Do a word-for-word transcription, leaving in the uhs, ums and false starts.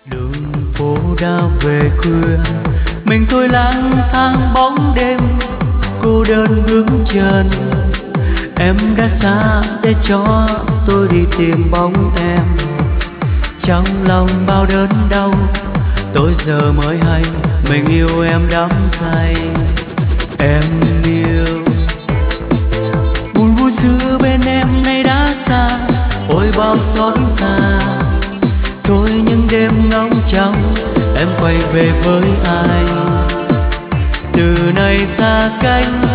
Đường phố đã về khuya, mình tôi lang thang bóng đêm, cô đơn bước chân. Em đã xa để cho tôi đi tìm bóng em. Trong lòng bao đớn đau, tôi giờ mới hay mình yêu em đắm say. Em yêu buồn vui xưa bên em nay đã xa, ôi bao xót xa. Thôi những đêm ngóng trông em quay về với ai, từ nay xa cách